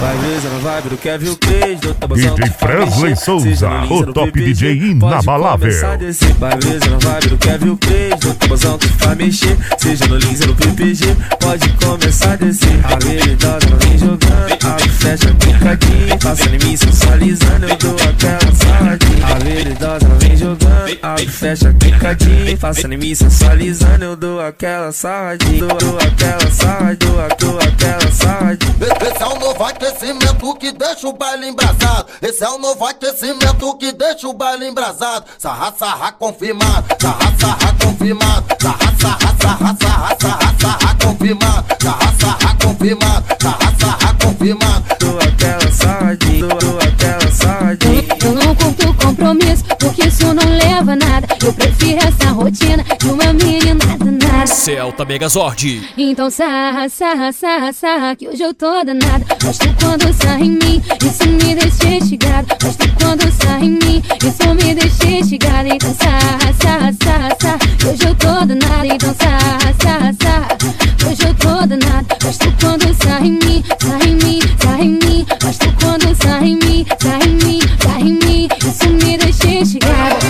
Vai ver na vibe do Kevin Cres, do tabuzão DJ Fresley Souza, o top DJ inabalável. Vai ver na vibe do Kevin Cres, do tabuzão que faz mexer. Seja no Lins ou no PPG, pode começar a descer. A veridosa ela vem jogando, abre, fecha, picadinho. Passando em mim, sensualizando, eu dou aquela saladinha. A veridosa ela vem jogando, abre, fecha, picadinho. Passando em mim, sensualizando, eu dou aquela saladinha. Dou aquela saladinha, dou aquela saladinha. Esse é o novo aquecimento que deixa o baile embrasado. Esse é o novo aquecimento que deixa o baile embrasado. Sarra, sarra, confirmado. Sarra, sarra, confirmado. Sarra, sarra, sarra, sarra, sarra, sarra, confirmado. Sarra, sarra, confirmado. Sarra, sarra, confirmado. Dou aquela saladinha, dou aquela saladinha. Eu não curto compromisso, porque isso não leva a nada. Eu prefiro essa rotina de uma menina danada. Celta Megazord. Então sarra, sarra, sarra, sarra, que hoje eu tô danada. Gosto quando sarra em mim, isso me deixa instigado. Gosto quando sarra em mim, isso me deixa instigado. Então sarra, sarra, sarra, sarra, que hoje eu tô danada. Então sarra, sarra, sarra, que hoje eu tô danada. Gosto quando sarra em mim, sarra em mim, sarra em mim. Gosto quando sarra em mim, sarra em mim, sarra em mim. Isso me deixa instigado.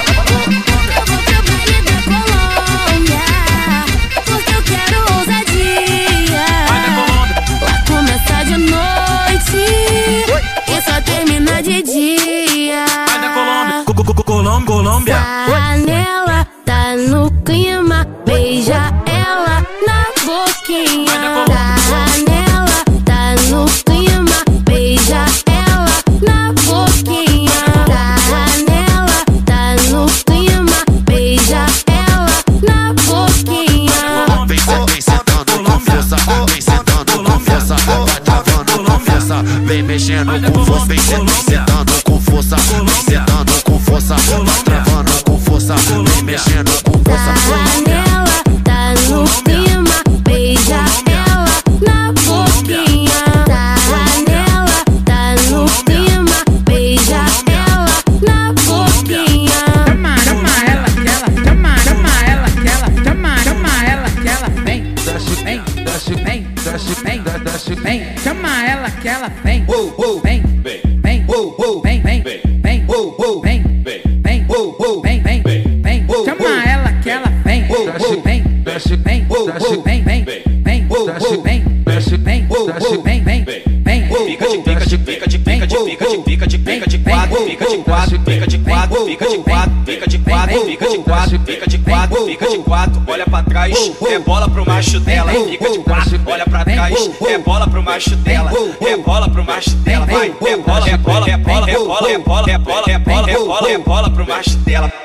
De dia. Colômbia. Panela tá no clima, beija ela na boquinha. Panela tá no clima, beija ela na boquinha. Panela tá no clima, beija ela na boquinha. Vem sentando com força, vem sentando com força, vai travando com força, vem mexendo com força, vem sentando com força, vem sentando com força, vai travando com força, vem mexendo com força. Panela tá no clima, beija ela na boquinha. Panela tá no clima, beija ela na boquinha. Chama ela que ela vem. Chama ela que ela vem. Chama ela que ela vem. Fica de quatro, fica de quatro, fica de quatro, fica de quatro, fica de quatro, fica de quatro, fica de quatro, fica de quatro, olha pra trás, é bola pro macho dela, fica de quatro, olha pra trás, é bola pro macho dela, é bola pro macho dela, vai, é bola, é bola, é bola, é bola, é bola, é bola, é bola, é bola, é bola pro macho dela.